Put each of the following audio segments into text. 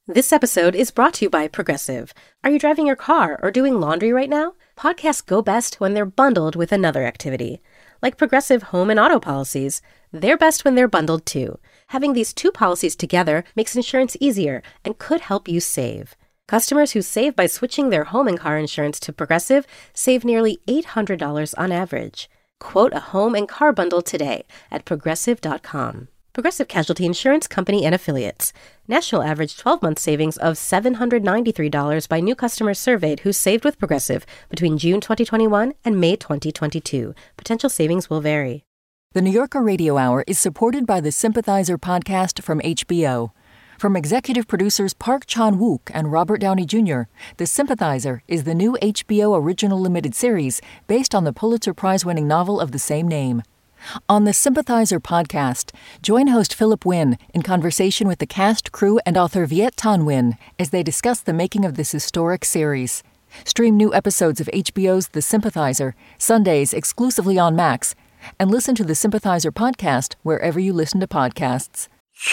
This episode is brought to you by Progressive. Are you driving your car or doing laundry right now? Podcasts go best when they're bundled with another activity. Like Progressive home and auto policies, they're best when they're bundled too. Having these two policies together makes insurance easier and could help you save. Customers who save by switching their home and car insurance to Progressive save nearly $800 on average. Quote a home and car bundle today at Progressive.com. Progressive Casualty Insurance Company and Affiliates. National average 12-month savings of $793 by new customers surveyed who saved with Progressive between June 2021 and May 2022. Potential savings will vary. The New Yorker Radio Hour is supported by the Sympathizer podcast from HBO. From executive producers Park Chan-wook and Robert Downey Jr., The Sympathizer is the new HBO original limited series based on the Pulitzer Prize-winning novel of the same name. On the Sympathizer podcast, join host Philip Wynn in conversation with the cast, crew, and author Viet Thanh Nguyen as they discuss the making of this historic series. Stream new episodes of HBO's The Sympathizer, Sundays exclusively on Max, and listen to the Sympathizer podcast wherever you listen to podcasts.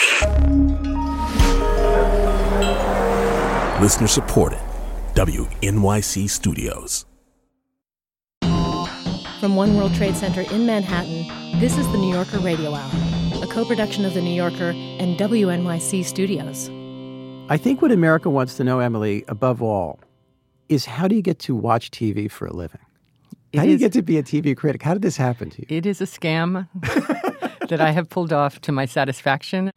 Listener supported. WNYC Studios. From One World Trade Center in Manhattan, this is the New Yorker Radio Hour, a co-production of The New Yorker and WNYC Studios. I think what America wants to know, Emily, above all, is how do you get to watch TV for a living? How do you get to be a TV critic? How did this happen to you? It is a scam that I have pulled off to my satisfaction.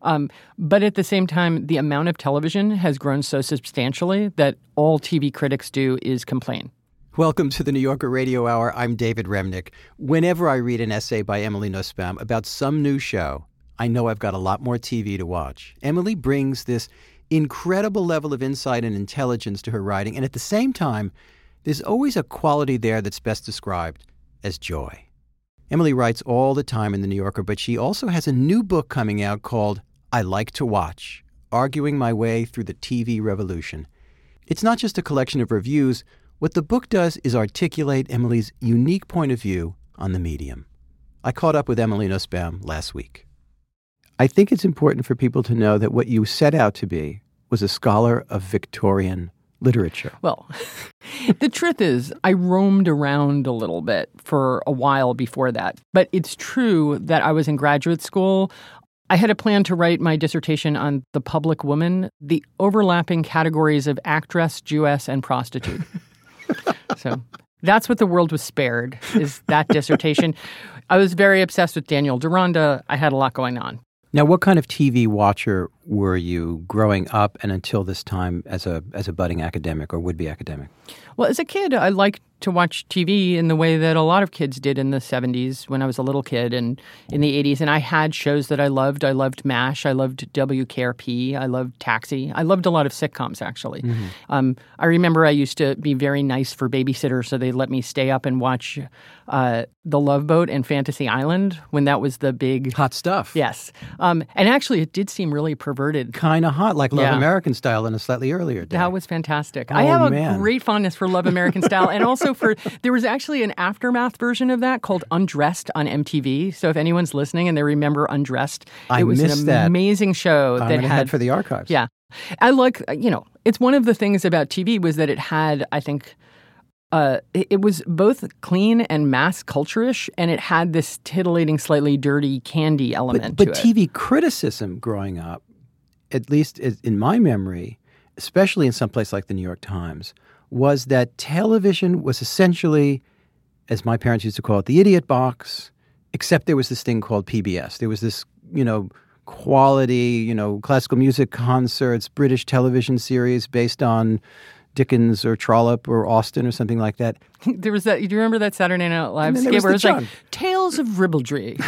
But at the same time, the amount of television has grown so substantially that all TV critics do is complain. Welcome to the New Yorker Radio Hour. I'm David Remnick. Whenever I read an essay by Emily Nussbaum about some new show, I know I've got a lot more TV to watch. Emily brings this incredible level of insight and intelligence to her writing, and at the same time, there's always a quality there that's best described as joy. Emily writes all the time in The New Yorker, but she also has a new book coming out called I Like to Watch, Arguing My Way Through the TV Revolution. It's not just a collection of reviews. What the book does is articulate Emily's unique point of view on the medium. I caught up with Emily Nussbaum last week. I think it's important for people to know that what you set out to be was a scholar of Victorian literature. Well, the truth is, I roamed around a little bit for a while before that. But it's true that I was in graduate school. I had a plan to write my dissertation on the public woman, the overlapping categories of actress, Jewess, and prostitute. So that's what the world was spared, is that dissertation. I was very obsessed with Daniel Deronda. I had a lot going on. Now, what kind of TV watcher were you growing up and until this time as a budding academic or would-be academic? Well, as a kid, I liked to watch TV in the way that a lot of kids did in the 70s when I was a little kid and in the 80s. And I had shows that I loved. I loved MASH. I loved WKRP. I loved Taxi. I loved a lot of sitcoms, actually. Mm-hmm. I remember I used to be very nice for babysitters, so they let me stay up and watch The Love Boat and Fantasy Island when that was the big... Hot stuff. Yes. And actually, it did seem really perverted. Kind of hot, like Love American Style in a slightly earlier day. That was fantastic. Oh, I have man. a great fondness for Love American Style. And also there was actually an aftermath version of that called Undressed on MTV. So if anyone's listening and they remember Undressed, it was an amazing show that I'm had... head for the archives. Yeah. I like, it's one of the things about TV was that it had, I think... it was both clean and mass culture-ish, and it had this titillating, slightly dirty candy element to it. But TV criticism growing up, at least in my memory, especially in some place like the New York Times, was that television was essentially, as my parents used to call it, the idiot box, except there was this thing called PBS. There was this, quality, classical music concerts, British television series based on Dickens or Trollope or Austen or something like that. There was that. Do you remember that Saturday Night Live skit where it was like Tales of Ribaldry?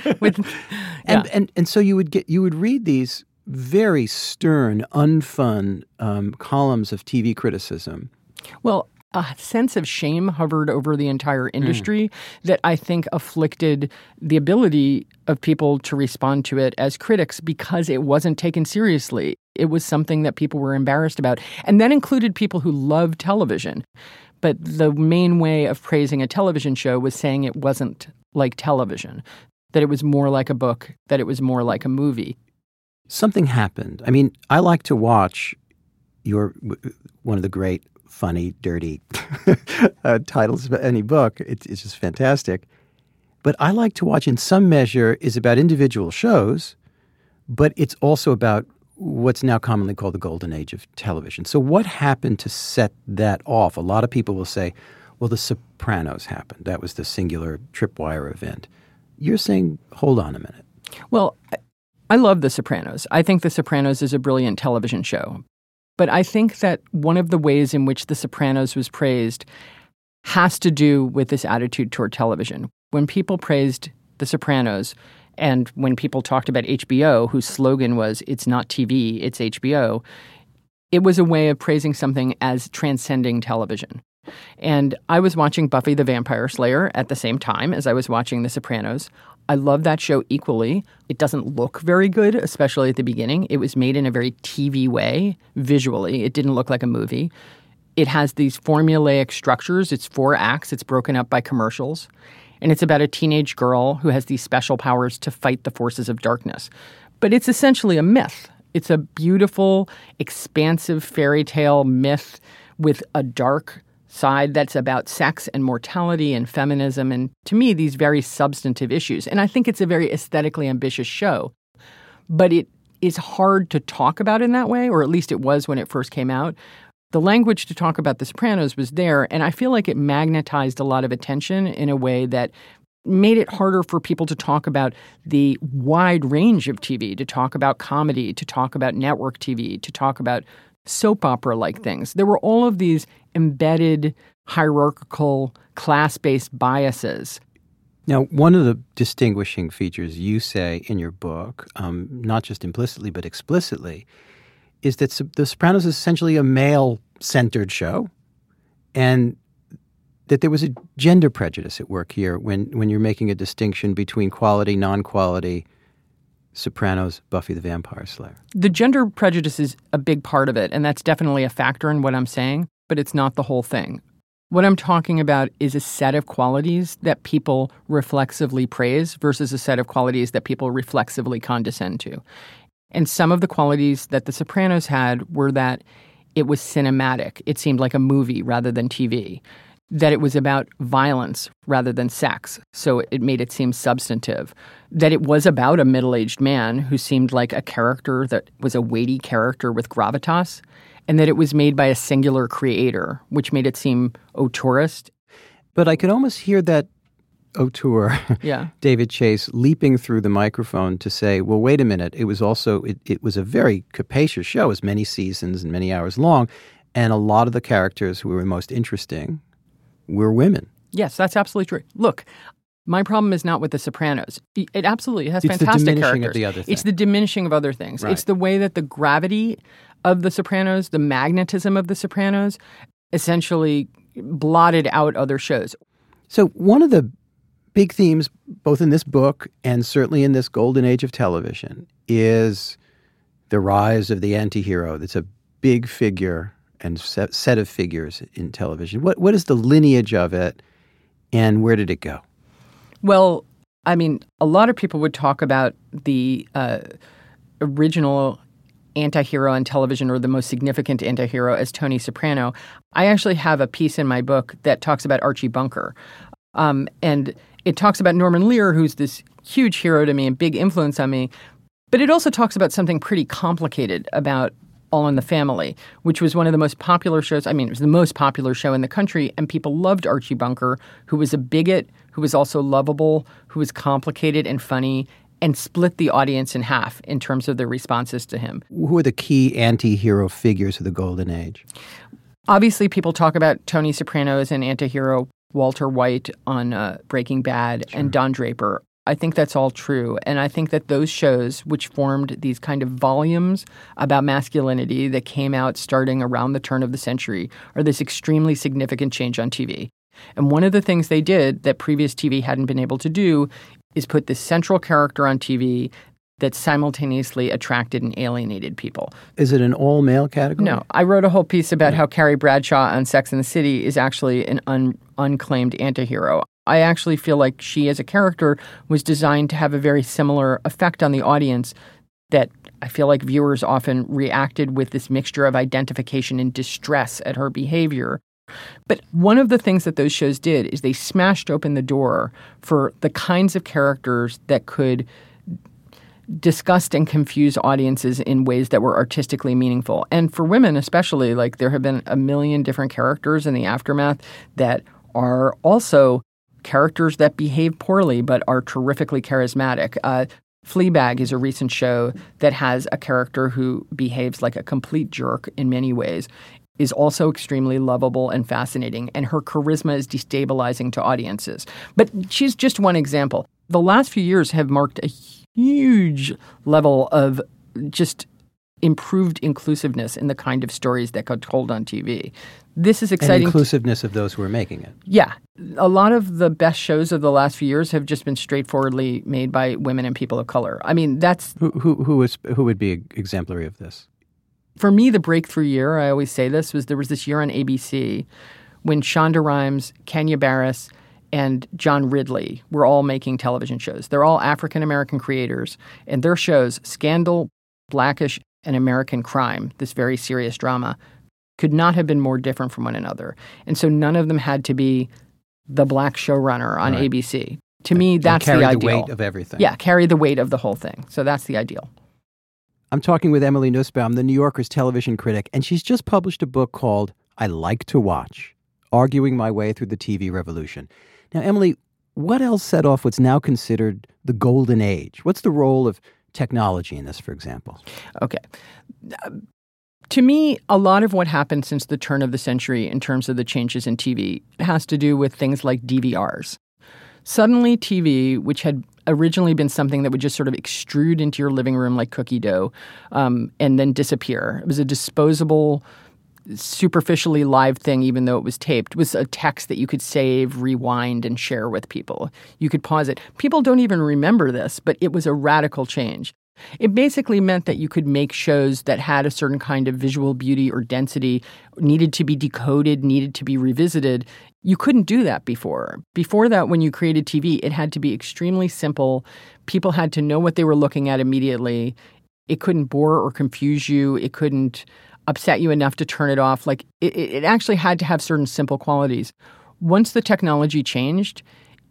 And so you would read these very stern, unfun columns of TV criticism. Well, a sense of shame hovered over the entire industry that I think afflicted the ability of people to respond to it as critics because it wasn't taken seriously. It was something that people were embarrassed about. And that included people who loved television. But the main way of praising a television show was saying it wasn't like television, that it was more like a book, that it was more like a movie. something happened. I mean, I like to watch one of the great, funny, dirty titles of any book. It's just fantastic. But I like to watch, in some measure, is about individual shows, but it's also about what's now commonly called the golden age of television. So what happened to set that off? A lot of people will say, well, The Sopranos happened. That was the singular tripwire event. You're saying, hold on a minute. Well, I love The Sopranos. I think The Sopranos is a brilliant television show. But I think that one of the ways in which The Sopranos was praised has to do with this attitude toward television. When people praised The Sopranos, and when people talked about HBO, whose slogan was, it's not TV, it's HBO, it was a way of praising something as transcending television. And I was watching Buffy the Vampire Slayer at the same time as I was watching The Sopranos. I love that show equally. It doesn't look very good, especially at the beginning. It was made in a very TV way, visually. It didn't look like a movie. It has these formulaic structures. It's 4 acts. It's broken up by commercials. And it's about a teenage girl who has these special powers to fight the forces of darkness. But it's essentially a myth. It's a beautiful, expansive fairy tale myth with a dark side that's about sex and mortality and feminism and, to me, these very substantive issues. And I think it's a very aesthetically ambitious show. But it is hard to talk about in that way, or at least it was when it first came out. The language to talk about The Sopranos was there, and I feel like it magnetized a lot of attention in a way that made it harder for people to talk about the wide range of TV, to talk about comedy, to talk about network TV, to talk about soap opera-like things. There were all of these embedded, hierarchical, class-based biases. Now, one of the distinguishing features you say in your book, not just implicitly but explicitly, is that The Sopranos is essentially a male-centered show, and that there was a gender prejudice at work here when you're making a distinction between quality, non-quality, Sopranos, Buffy the Vampire Slayer. The gender prejudice is a big part of it, and that's definitely a factor in what I'm saying, but it's not the whole thing. What I'm talking about is a set of qualities that people reflexively praise versus a set of qualities that people reflexively condescend to. And some of the qualities that The Sopranos had were that it was cinematic. It seemed like a movie rather than TV. That it was about violence rather than sex, so it made it seem substantive. That it was about a middle-aged man who seemed like a character that was a weighty character with gravitas. And that it was made by a singular creator, which made it seem auteurist. But I could almost hear that auteur, David Chase, leaping through the microphone to say, well, wait a minute, it was also, it was a very capacious show. It was many seasons and many hours long, and a lot of the characters who were most interesting were women. Yes, that's absolutely true. Look, my problem is not with The Sopranos. It absolutely has fantastic characters. It's the diminishing of the other things. It's the diminishing of other things. Right. It's the way that the gravity of The Sopranos, the magnetism of The Sopranos, essentially blotted out other shows. So one of the big themes, both in this book and certainly in this golden age of television, is the rise of the anti-hero. That's a big figure and set of figures in television. What is the lineage of it, and where did it go? Well, I mean, a lot of people would talk about the original anti-hero on television, or the most significant anti-hero, as Tony Soprano. I actually have a piece in my book that talks about Archie Bunker. And it talks about Norman Lear, who's this huge hero to me and big influence on me. But it also talks about something pretty complicated about All in the Family, which was one of the most popular shows. I mean, it was the most popular show in the country, and people loved Archie Bunker, who was a bigot, who was also lovable, who was complicated and funny, and split the audience in half in terms of their responses to him. Who are the key anti-hero figures of the golden age? Obviously, people talk about Tony Soprano as an anti-hero, Walter White on Breaking Bad, and Don Draper. I think that's all true. And I think that those shows, which formed these kind of volumes about masculinity that came out starting around the turn of the century, are this extremely significant change on TV. And one of the things they did that previous TV hadn't been able to do is put this central character on TV that simultaneously attracted and alienated people. Is it an all-male category? No. I wrote a whole piece about how Carrie Bradshaw on Sex and the City is actually an unclaimed antihero. I actually feel like she, as a character, was designed to have a very similar effect on the audience that I feel like viewers often reacted with this mixture of identification and distress at her behavior. But one of the things that those shows did is they smashed open the door for the kinds of characters that could disgust and confuse audiences in ways that were artistically meaningful. And for women especially, like there have been a million different characters in the aftermath that are also characters that behave poorly but are terrifically charismatic. Fleabag is a recent show that has a character who behaves like a complete jerk in many ways, is also extremely lovable and fascinating, and her charisma is destabilizing to audiences. But she's just one example. The last few years have marked a huge level of just improved inclusiveness in the kind of stories that got told on TV. This is exciting. And inclusiveness of those who are making it. Yeah. A lot of the best shows of the last few years have just been straightforwardly made by women and people of color. I mean, that's... Who would be exemplary of this? For me, the breakthrough year, I always say this, was there was this year on ABC when Shonda Rhimes, Kenya Barris, and John Ridley were all making television shows. They're all African-American creators, and their shows, Scandal, Blackish, and American Crime, this very serious drama, could not have been more different from one another. And so none of them had to be the black showrunner on ABC. To me, that's the ideal. Carry the weight of everything. Yeah, carry the weight of the whole thing. So that's the ideal. I'm talking with Emily Nussbaum, the New Yorker's television critic, and she's just published a book called I Like to Watch, Arguing My Way Through the TV Revolution. Now, Emily, what else set off what's now considered the golden age? What's the role of technology in this, for example? Okay. To me, a lot of what happened since the turn of the century in terms of the changes in TV has to do with things like DVRs. Suddenly, TV, which had originally been something that would just sort of extrude into your living room like cookie dough and then disappear. It was a disposable, superficially live thing, even though it was taped. It was a text that you could save, rewind, and share with people. You could pause it. People don't even remember this, but it was a radical change. It basically meant that you could make shows that had a certain kind of visual beauty or density, needed to be decoded, needed to be revisited. You couldn't do that before. Before that, when you created TV, it had to be extremely simple. People had to know what they were looking at immediately. It couldn't bore or confuse you. It couldn't upset you enough to turn it off. Like it actually had to have certain simple qualities. Once the technology changed,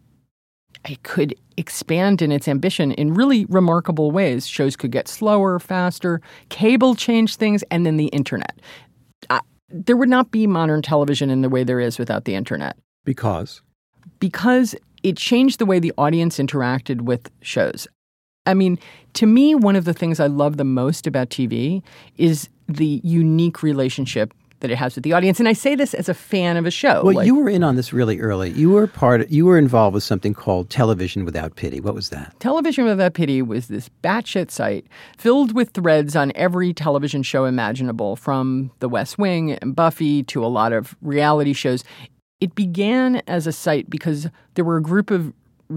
it could expand in its ambition in really remarkable ways. Shows could get slower, faster. Cable changed things, and then the internet. There would not be modern television in the way there is without the internet. Because? Because it changed the way the audience interacted with shows. I mean, to me, one of the things I love the most about TV is the unique relationship that it has with the audience. And I say this as a fan of a show. Well, you were in on this really early. You were involved with something called Television Without Pity. What was that? Television Without Pity was this batshit site filled with threads on every television show imaginable, from The West Wing and Buffy to a lot of reality shows. It began as a site because there were a group of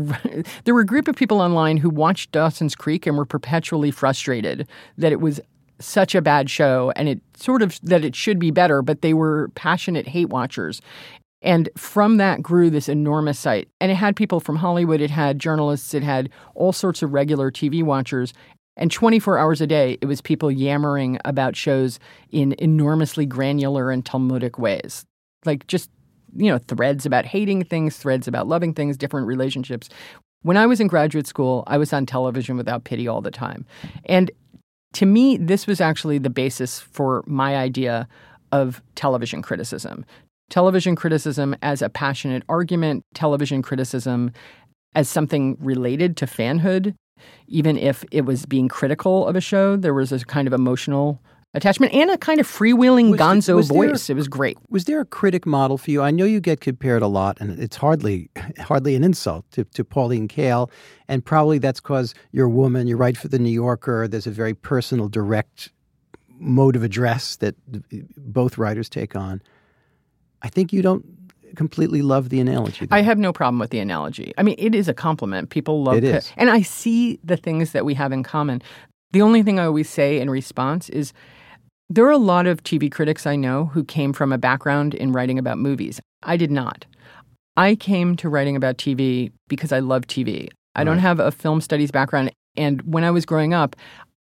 people online who watched Dawson's Creek and were perpetually frustrated that it was such a bad show and that it should be better, but they were passionate hate watchers. And from that grew this enormous site. And it had people from Hollywood, it had journalists, it had all sorts of regular TV watchers. And 24 hours a day, it was people yammering about shows in enormously granular and Talmudic ways. Like just, threads about hating things, threads about loving things, different relationships. When I was in graduate school, I was on Television Without Pity all the time. And to me, this was actually the basis for my idea of television criticism. Television criticism as a passionate argument, television criticism as something related to fanhood. Even if it was being critical of a show, there was a kind of emotional attachment and a kind of freewheeling gonzo voice. It was great. Was there a critic model for you? I know you get compared a lot, and it's hardly an insult to Pauline Kael, and probably that's because you're a woman, you write for The New Yorker, there's a very personal, direct mode of address that both writers take on. I think you don't completely love the analogy, though. I have no problem with the analogy. I mean, it is a compliment. People love it. It is. And I see the things that we have in common. The only thing I always say in response is, there are a lot of TV critics I know who came from a background in writing about movies. I did not. I came to writing about TV because I love TV. I don't have a film studies background. And when I was growing up,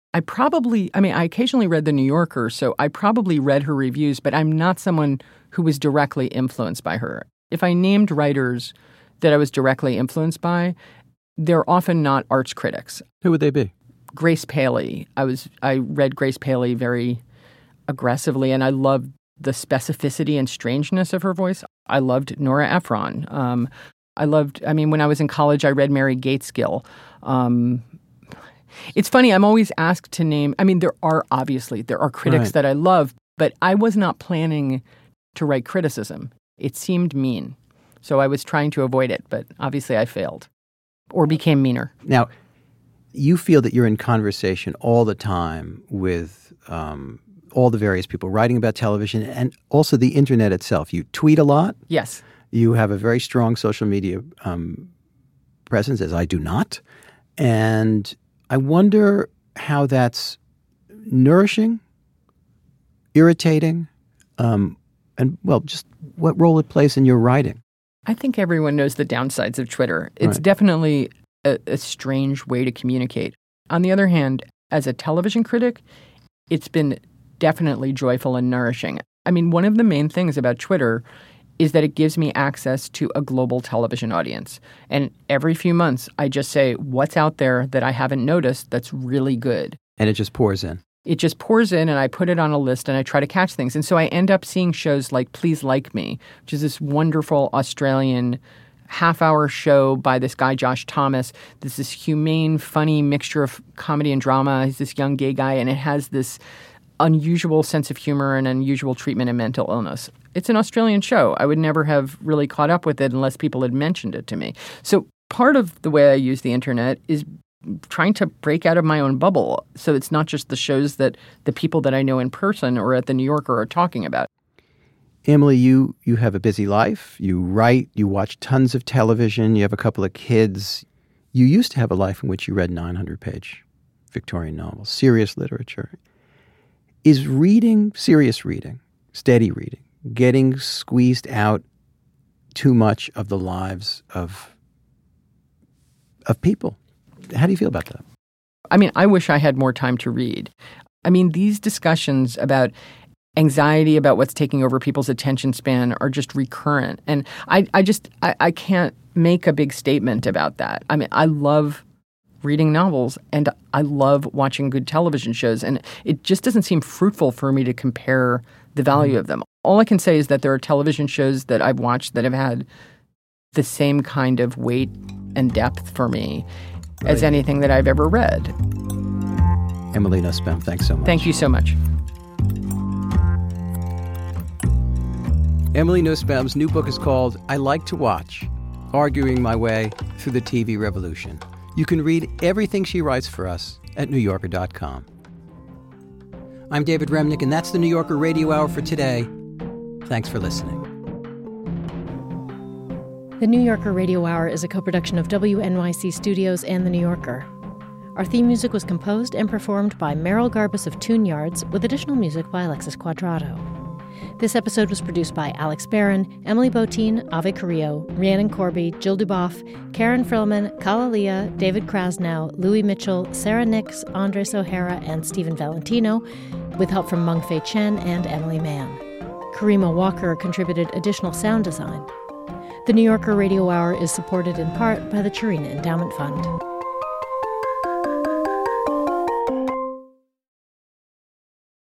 I occasionally read The New Yorker, so I probably read her reviews, but I'm not someone who was directly influenced by her. If I named writers that I was directly influenced by, they're often not arts critics. Who would they be? Grace Paley. I read Grace Paley very aggressively, and I loved the specificity and strangeness of her voice. I loved Nora Ephron. When I was in college, I read Mary Gateskill. It's funny, I'm always asked to name, there are critics that I love, but I was not planning to write criticism. It seemed mean. So I was trying to avoid it, but obviously I failed or became meaner. Now, you feel that you're in conversation all the time with all the various people writing about television and also the internet itself. You tweet a lot. Yes. You have a very strong social media presence, as I do not. And I wonder how that's nourishing, irritating, just what role it plays in your writing. I think everyone knows the downsides of Twitter. It's definitely a strange way to communicate. On the other hand, as a television critic, it's been definitely joyful and nourishing. One of the main things about Twitter is that it gives me access to a global television audience. And every few months, I just say, what's out there that I haven't noticed that's really good? And it just pours in. It just pours in, and I put it on a list, and I try to catch things. And so I end up seeing shows like Please Like Me, which is this wonderful Australian half-hour show by this guy, Josh Thomas. This is humane, funny mixture of comedy and drama. He's this young gay guy, and it has this unusual sense of humor and unusual treatment of mental illness. It's an Australian show. I would never have really caught up with it unless people had mentioned it to me. So part of the way I use the internet is trying to break out of my own bubble. So it's not just the shows that the people that I know in person or at the New Yorker are talking about. Emily, you have a busy life. You write, you watch tons of television, you have a couple of kids. You used to have a life in which you read 900-page Victorian novels, serious literature. Is reading, serious reading, steady reading, getting squeezed out too much of the lives of people? How do you feel about that? I wish I had more time to read. These discussions about anxiety about what's taking over people's attention span are just recurrent. And I can't make a big statement about that. I love reading novels and I love watching good television shows. And it just doesn't seem fruitful for me to compare the value of them. All I can say is that there are television shows that I've watched that have had the same kind of weight and depth for me as anything that I've ever read. Emily Nussbaum, thanks so much. Thank you so much. Emily Nussbaum's new book is called I Like to Watch, Arguing My Way Through the TV Revolution. You can read everything she writes for us at NewYorker.com. I'm David Remnick, and that's the New Yorker Radio Hour for today. Thanks for listening. The New Yorker Radio Hour is a co-production of WNYC Studios and The New Yorker. Our theme music was composed and performed by Merrill Garbus of Tune Yards, with additional music by Alexis Quadrado. This episode was produced by Alex Barron, Emily Botein, Ave Carrillo, Rhiannon Corby, Jill Duboff, Karen Frillman, Kala Leah, David Krasnow, Louis Mitchell, Sarah Nix, Andres O'Hara, and Stephen Valentino, with help from Meng Fei Chen and Emily Mann. Karima Walker contributed additional sound design. The New Yorker Radio Hour is supported in part by the Chirina Endowment Fund.